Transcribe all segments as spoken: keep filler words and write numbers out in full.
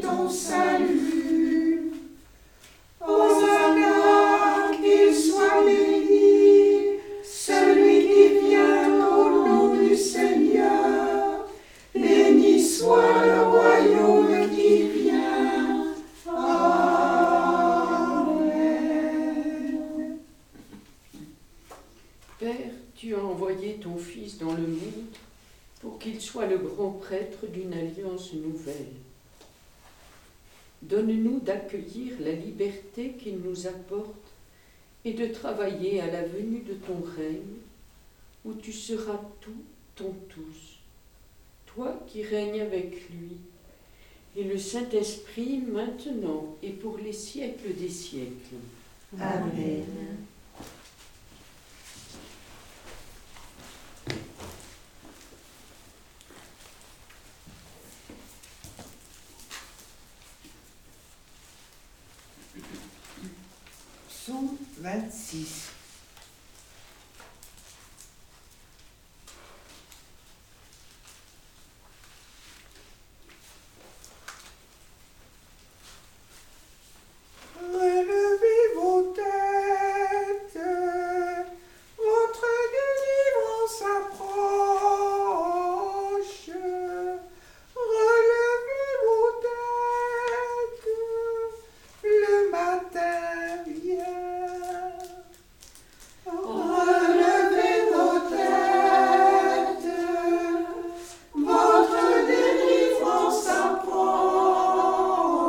ton salut. Hosanna, qu'il soit béni, celui qui vient au nom du Seigneur. Béni soit le royaume qui vient. Amen. Père, tu as envoyé ton Fils dans le monde pour qu'il soit le grand prêtre d'une alliance nouvelle. Donne-nous d'accueillir la liberté qu'il nous apporte et de travailler à la venue de ton règne, où tu seras tout en tous. Toi qui règnes avec lui, et le Saint-Esprit maintenant et pour les siècles des siècles. Amen. Psaume vingt-six. Relevez vos têtes, votre délivrance approche. Relevez vos têtes, le matin vient. Relevez vos têtes, votre délivrance approche.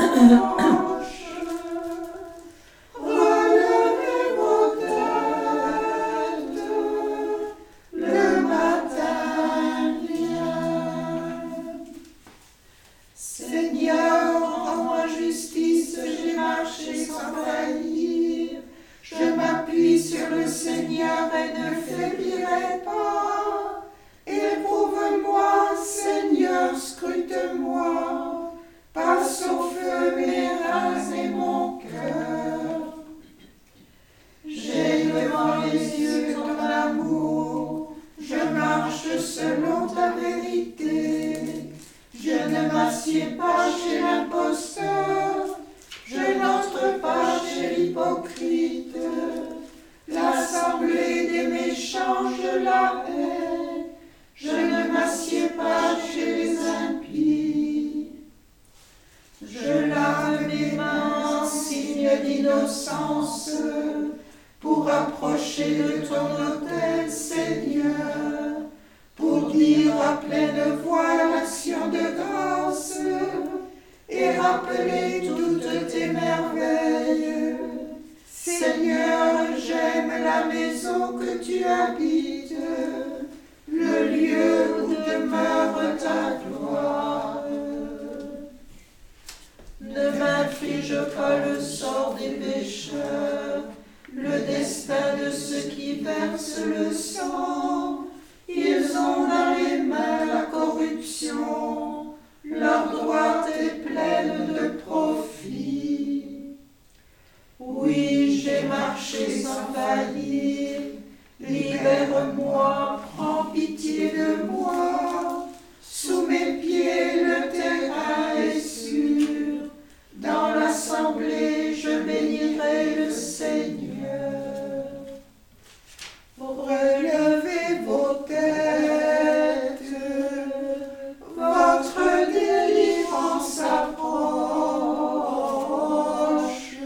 Relevez vos têtes, le matin vient. Seigneur, rends-moi justice, j'ai marché sans faillir. Je m'appuie sur le Seigneur et ne faiblirai pas. Éprouve-moi, Seigneur, scrute-moi. Passe au feu mes reins et mon cœur. J'ai devant les yeux ton amour. Je marche selon ta vérité. Je ne m'assieds pas chez l'imposteur. Je n'entre pas chez l'hypocrite. L'assemblée des méchants, je la hais. Je ne m'assieds pas chez les impies. Je lave mes mains en signe d'innocence pour approcher de ton autel, Seigneur, pour dire à pleine voix l'action de grâce et rappeler toutes tes merveilles. Seigneur, j'aime la maison que tu habites, le lieu où demeure ta gloire. Ne m'inflige pas le sort des pécheurs, le destin de ceux qui versent le sang. Ils ont dans les mains la corruption, leur droite est pleine de profit. Oui, j'ai marché sans faillir, libère-moi, prends pitié de moi. Sous mes pieds le terrain est sûr, dans l'assemblée je bénirai le Seigneur. Relevez vos têtes, votre délivrance approche.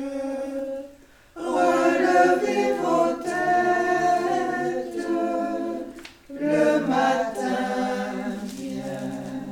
Relevez vos têtes, le matin vient.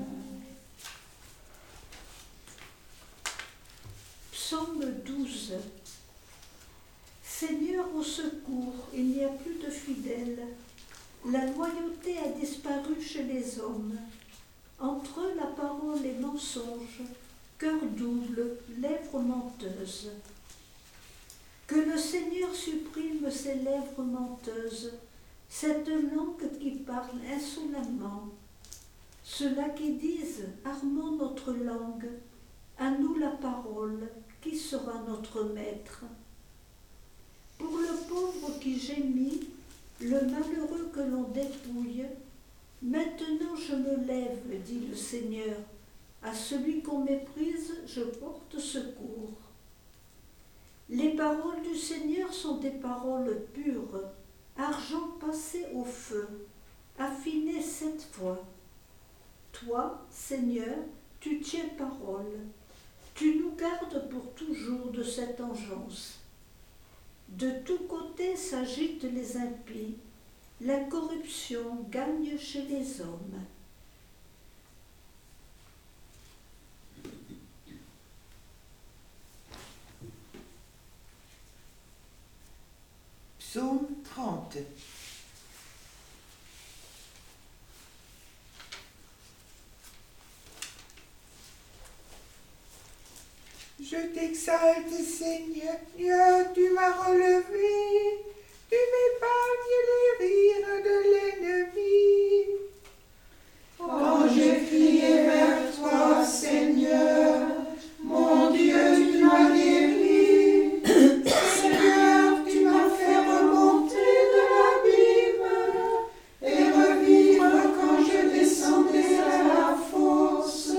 Psaume douze. Seigneur, au secours, il n'y a plus de fidèles. La loyauté a disparu chez les hommes. Entre eux, la parole est mensonge, cœur double, lèvres menteuses. Que le Seigneur supprime ces lèvres menteuses, cette langue qui parle insolemment. Ceux-là qui disent « Armons notre langue », à nous la parole, qui sera notre maître? Pour le pauvre qui gémit, le malheureux que l'on dépouille, maintenant je me lève, dit le Seigneur. À celui qu'on méprise, paroles du Seigneur sont des paroles pures, argent passé au feu, affiné sept fois. Toi, Seigneur, tu tiens parole, tu nous gardes pour toujours de cette engeance. De tous côtés s'agitent les impies, la corruption gagne chez les hommes. Psaume trente. Je t'exalte, Seigneur, tu m'as relevé, tu m'épargnes les rires de l'ennemi. Quand j'ai crié vers toi, Seigneur, mon Dieu, tu m'as guéri. Seigneur, tu m'as fait remonter de l'abîme et revivre quand je descendais à la fosse.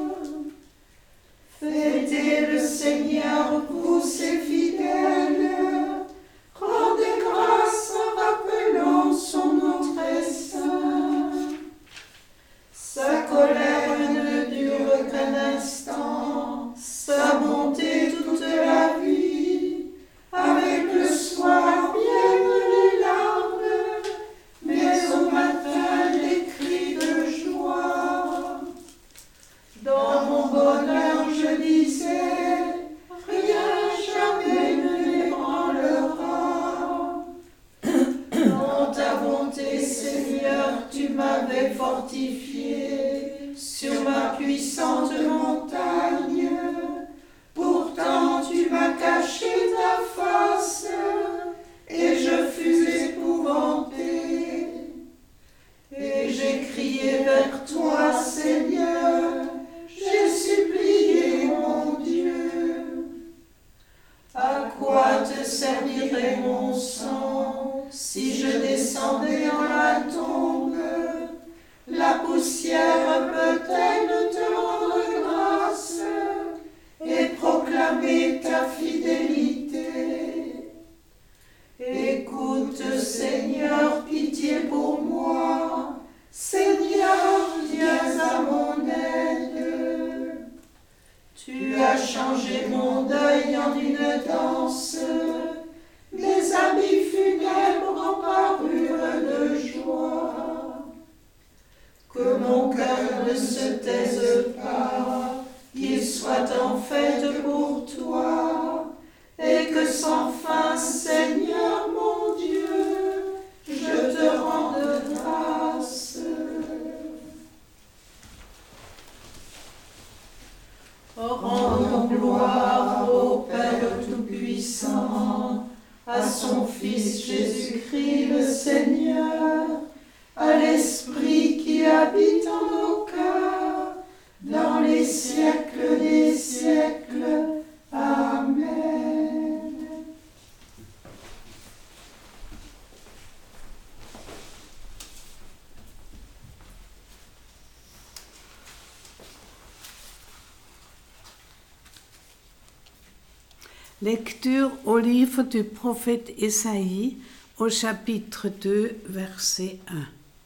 Fêtez le Seigneur, vous ses fidèles, rendez grâce en rappelant son nom très saint. Sa colère ne dure qu'un instant, sa bonté toute la vie. Avec le soir viennent les larmes, mais au matin les cris de joie. Dans mon bonheur je disais, rien jamais ne m'ébranlera. Dans ta bonté, Seigneur, tu m'avais fortifié sur ma puissante montagne. Pourtant tu m'as caché ta face et je fus épouvanté. Et j'ai crié vers toi, Seigneur, j'ai supplié mon Dieu. À quoi te servirait mon sang si je descendais en la tombe? La poussière peut-elle te rendre grâce et proclamer ta fidélité? Écoute, Seigneur, pitié pour moi. Seigneur, viens à mon aide. Tu as changé mon deuil en une danse, mes habits funèbres en parure de joie. Que mon cœur ne se taise pas, qu'il soit en fête pour toi, et que sans fin, Seigneur mon Dieu, je te rende grâce. Rendons gloire au Père Tout-Puissant, à son Fils Jésus-Christ le Seigneur, à l'Esprit qui habite en nos cœurs, dans les siècles des siècles. Amen. Lecture au livre du prophète Ésaïe, au chapitre deux, verset un.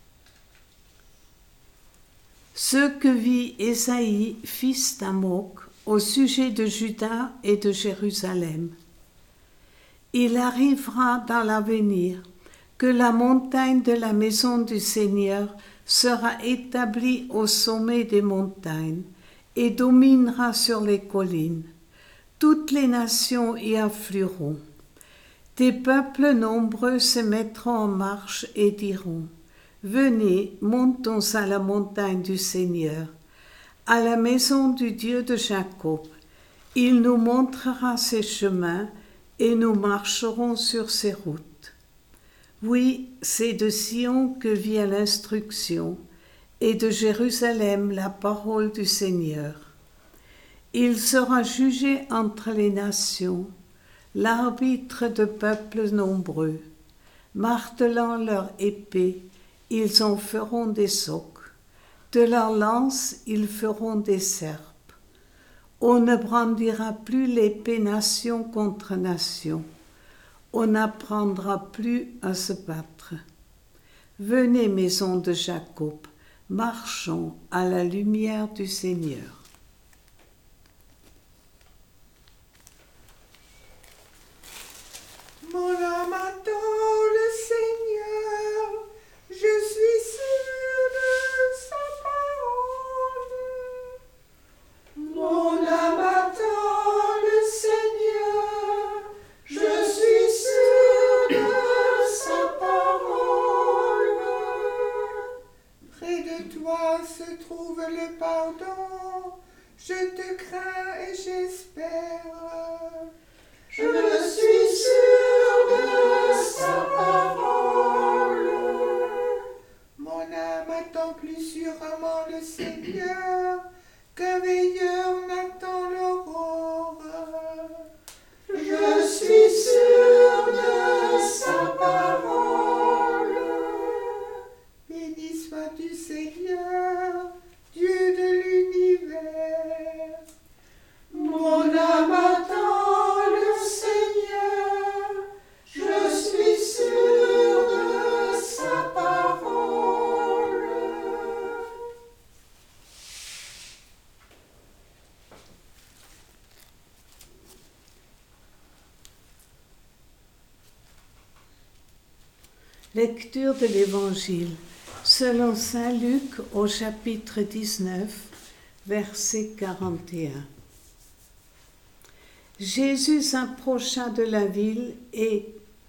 Ce que vit Ésaïe, fils d'Amoc, au sujet de Juda et de Jérusalem. Il arrivera dans l'avenir que la montagne de la maison du Seigneur sera établie au sommet des montagnes et dominera sur les collines. Toutes les nations y afflueront. Des peuples nombreux se mettront en marche et diront : Venez, montons à la montagne du Seigneur, à la maison du Dieu de Jacob. Il nous montrera ses chemins et nous marcherons sur ses routes. Oui, c'est de Sion que vient l'instruction et de Jérusalem la parole du Seigneur. Il sera jugé entre les nations, l'arbitre de peuples nombreux. Martelant leur épée, ils en feront des socs. De leurs lances, ils feront des serpes. On ne brandira plus l'épée nation contre nation. On n'apprendra plus à se battre. Venez, maison de Jacob, marchons à la lumière du Seigneur. Mon âme attend le Seigneur, je suis sûre de sa parole. Mon âme attend le Seigneur, je suis sûre de sa parole. Près de toi se trouve le pardon, je te crains et j'espère. Je suis sûre de sa parole. Mon âme attend plus sûrement le Seigneur qu'un veilleur n'attend l'aurore. Je suis sûre de sa parole. Béni sois-tu, Seigneur, Dieu de l'univers. Mon âme attend le Seigneur, je suis sûre de sa parole. Lecture de l'Évangile selon saint Luc au chapitre dix-neuf, verset quarante et un. Jésus s'approcha de la ville et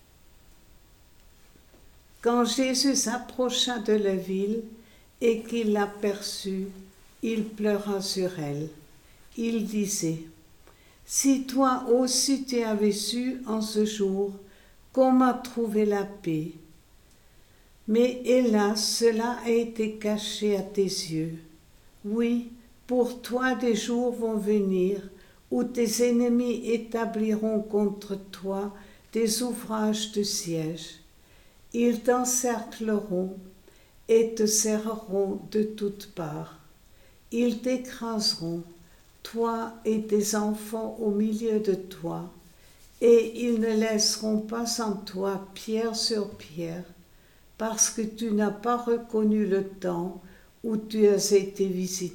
quand Jésus s'approcha de la ville et qu'il l'aperçut, il pleura sur elle. Il disait, « Si toi aussi tu avais su en ce jour comment trouver la paix. Mais hélas, cela a été caché à tes yeux. Oui, pour toi des jours vont venir où tes ennemis établiront contre toi des ouvrages de siège. Ils t'encercleront et te serreront de toutes parts. Ils t'écraseront, toi et tes enfants au milieu de toi, et ils ne laisseront pas en toi pierre sur pierre, parce que tu n'as pas reconnu le temps où tu as été visité. »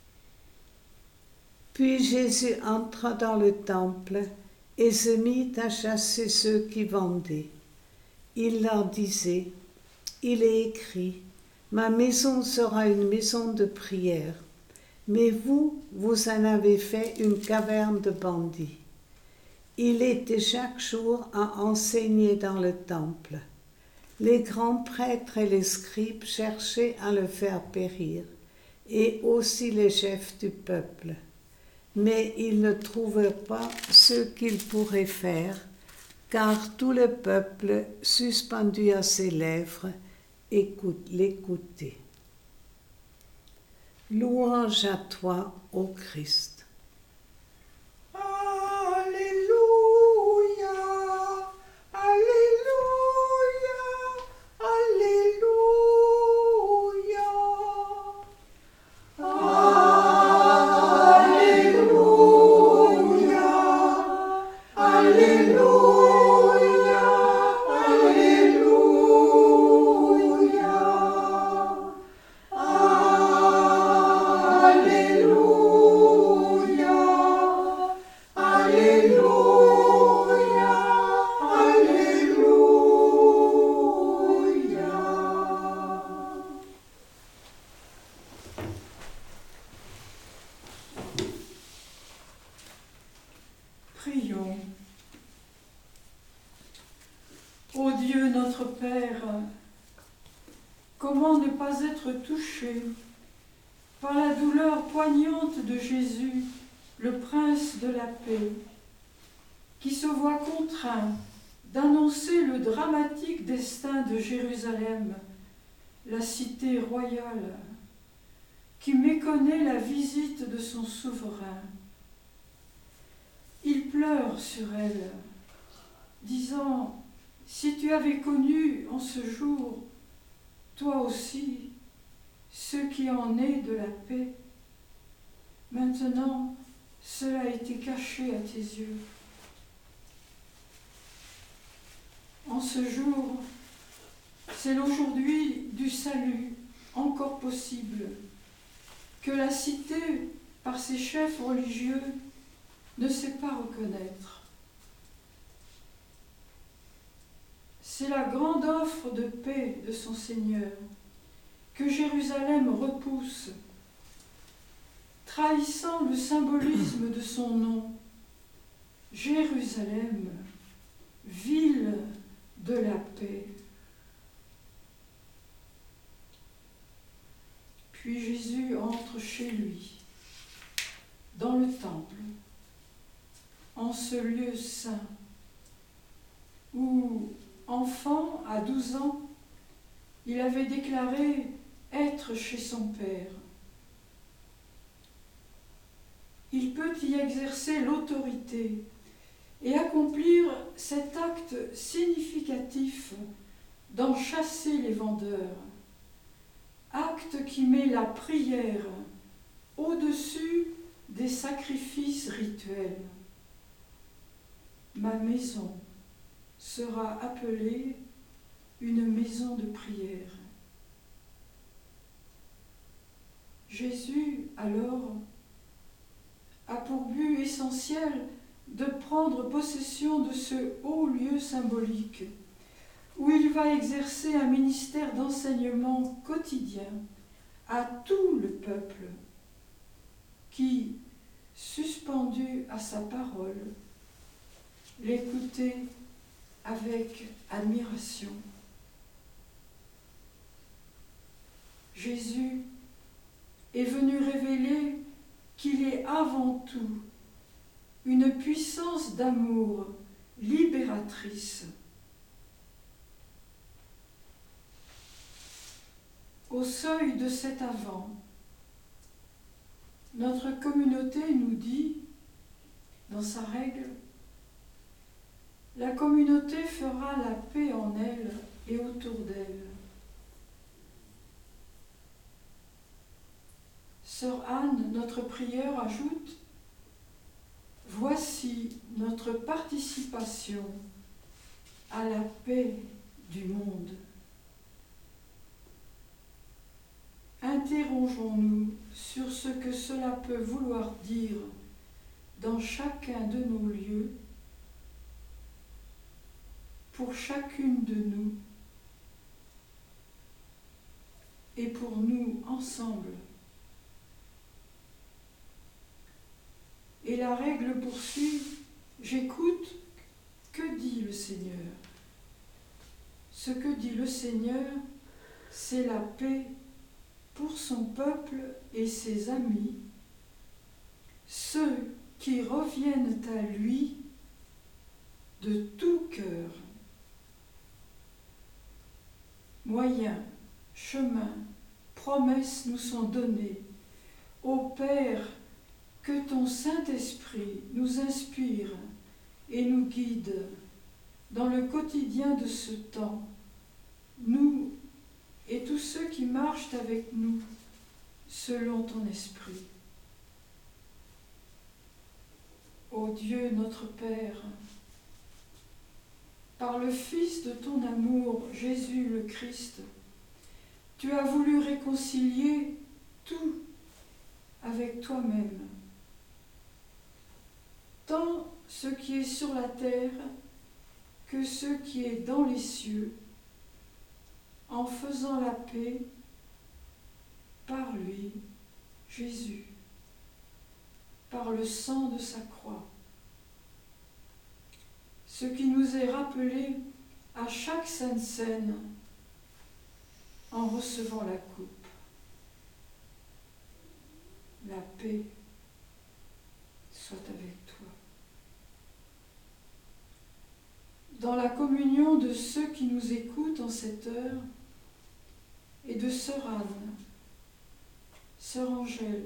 Puis Jésus entra dans le temple et se mit à chasser ceux qui vendaient. Il leur disait, « Il est écrit, ma maison sera une maison de prière, mais vous, vous en avez fait une caverne de bandits. » Il était chaque jour à enseigner dans le temple. Les grands prêtres et les scribes cherchaient à le faire périr, et aussi les chefs du peuple. Mais ils ne trouvaient pas ce qu'ils pourraient faire, car tout le peuple, suspendu à ses lèvres, écoute, l'écoutait. Louange à toi, ô Christ. Alléluia, Alléluia, Alléluia. Alléluia, Alléluia, Alléluia. Alléluia, Alléluia. Prions. Ô Dieu notre Père, comment ne pas être touché par la douleur poignante de Jésus, le Prince de la paix, qui se voit contraint d'annoncer le dramatique destin de Jérusalem, la cité royale, qui méconnaît la visite de son souverain. Il pleure sur elle, disant, « Si tu avais connu en ce jour, toi aussi, ce qui en est de la paix, maintenant cela a été caché à tes yeux. En ce jour, c'est l'aujourd'hui du salut encore possible, que la cité, par ses chefs religieux, ne sait pas reconnaître. C'est la grande offre de paix de son Seigneur que Jérusalem repousse, trahissant le symbolisme de son nom. Jérusalem, ville de la paix. Puis Jésus entre chez lui, dans le temple, en ce lieu saint, où, enfant à douze ans, il avait déclaré être chez son Père. Il peut y exercer l'autorité et accomplir cet acte significatif d'en chasser les vendeurs, acte qui met la prière au-dessus des sacrifices rituels. Ma maison sera appelée une maison de prière. Jésus, alors, a pour but essentiel de prendre possession de ce haut lieu symbolique où il va exercer un ministère d'enseignement quotidien à tout le peuple qui, suspendu à sa parole, l'écoutait avec admiration. Jésus est venu révéler qu'il est avant tout une puissance d'amour libératrice. Au seuil de cet avant, notre communauté nous dit, dans sa règle, la communauté fera la paix en elle et autour d'elle. Sœur Anne, notre prieure, ajoute « Voici notre participation à la paix du monde. » Interrogeons-nous sur ce que cela peut vouloir dire dans chacun de nos lieux, pour chacune de nous et pour nous ensemble. Et la règle poursuit, j'écoute, que dit le Seigneur? Ce que dit le Seigneur, c'est la paix pour son peuple et ses amis, ceux qui reviennent à lui de tout cœur. Moyens, chemins, promesses nous sont donnés. Ô Père, que ton Saint-Esprit nous inspire et nous guide dans le quotidien de ce temps, nous et tous ceux qui marchent avec nous selon ton esprit. Ô Dieu notre Père, par le Fils de ton amour, Jésus le Christ, tu as voulu réconcilier tout avec toi-même, tant ce qui est sur la terre que ce qui est dans les cieux, en faisant la paix par lui, Jésus, par le sang de sa croix. Ce qui nous est rappelé à chaque sainte scène en recevant la coupe. La paix soit avec toi. Dans la communion de ceux qui nous écoutent en cette heure, et de sœur Anne, sœur Angèle,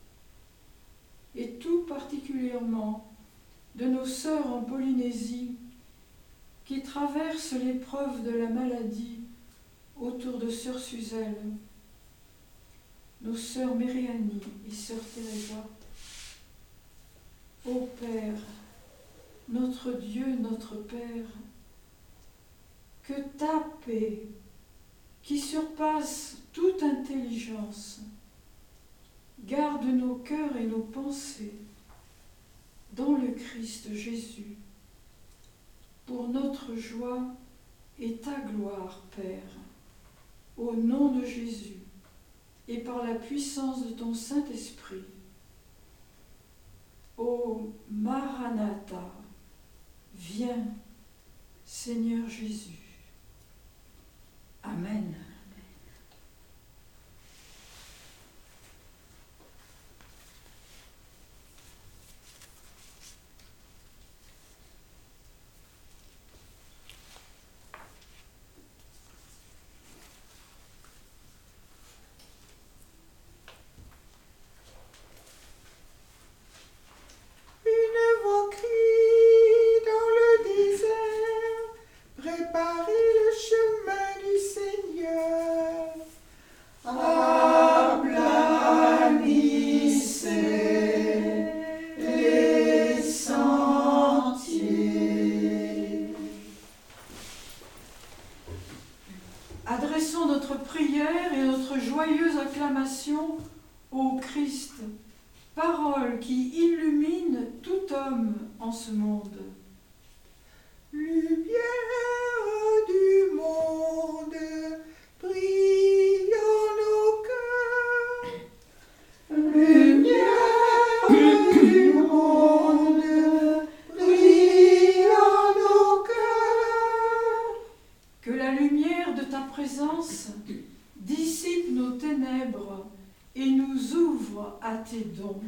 et tout particulièrement de nos sœurs en Polynésie qui traversent l'épreuve de la maladie autour de sœur Suzelle, nos sœurs Mérianie et sœur Teresa, Ô Père, notre Dieu, notre Père, que ta paix, qui surpasse toute intelligence, garde nos cœurs et nos pensées dans le Christ Jésus, pour notre joie et ta gloire, Père, au nom de Jésus et par la puissance de ton Saint-Esprit. Ô Maranatha, viens, Seigneur Jésus. Amen. Une voix crie dans le désert, préparez le chemin du Seigneur. Aplanissez les sentiers. Adressons notre prière et notre joyeuse acclamation au Christ, parole qui illumine tout homme en ce monde. Lumière du monde, brille en nos cœurs. Lumière du monde, brille en nos cœurs. Que la lumière de ta présence dissipe nos ténèbres et nous ouvre à tes dons.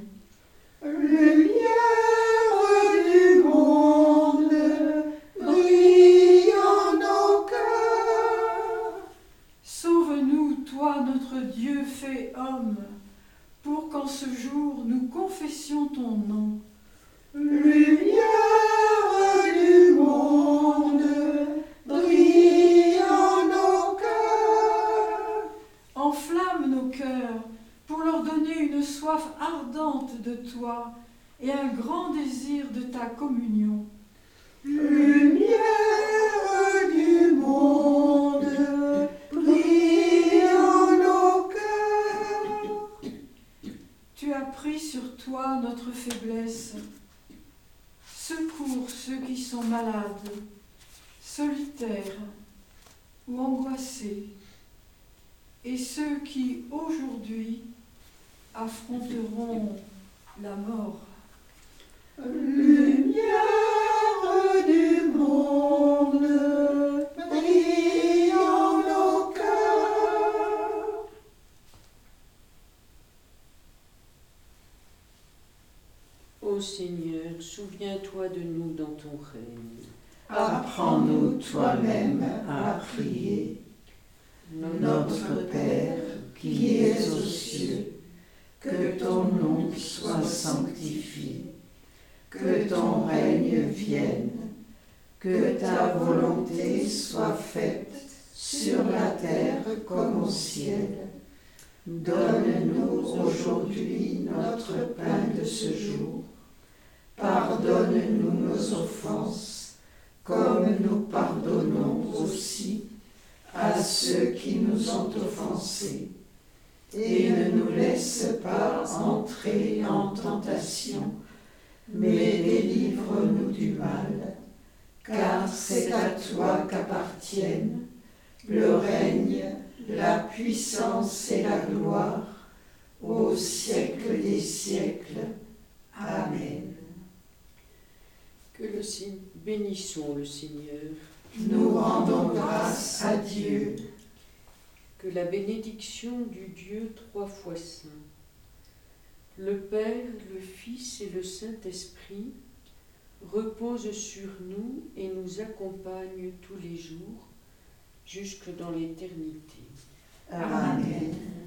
Lumière du monde, brille en nos cœurs. Sauve-nous, toi, notre Dieu fait homme, pour qu'en ce jour nous confessions ton nom. Lumière du monde, brille en nos cœurs. Enflamme nos cœurs pour leur donner une soif ardente de toi et un grand désir de ta communion. Lumière du monde, brille en nos cœurs. Tu as pris sur toi notre faiblesse. Secours ceux qui sont malades, solitaires ou angoissés, et ceux qui aujourd'hui affronteront la mort. Lumière du monde, brille en nos cœurs. Ô Seigneur, souviens-toi de nous dans ton règne. Apprends-nous toi-même à prier. Notre Père qui es aux cieux, que ton nom soit sanctifié, que ton règne vienne, que ta volonté soit faite sur la terre comme au ciel. Donne-nous aujourd'hui notre pain de ce jour. Pardonne-nous nos offenses, comme nous pardonnons aussi à ceux qui nous ont offensés. Et ne nous laisse pas entrer en tentation, mais délivre-nous du mal. Car c'est à toi qu'appartiennent le règne, la puissance et la gloire, au siècle des siècles. Amen. Que le Seigneur, bénissons le Seigneur. Nous rendons grâce à Dieu. Que la bénédiction du Dieu trois fois saint, le Père, le Fils et le Saint-Esprit, repose sur nous et nous accompagne tous les jours, jusque dans l'éternité. Amen.